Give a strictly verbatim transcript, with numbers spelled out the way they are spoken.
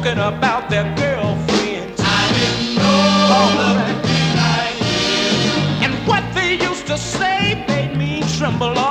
talking about their girlfriends. I didn't know love could be like this. And what they used to say made me tremble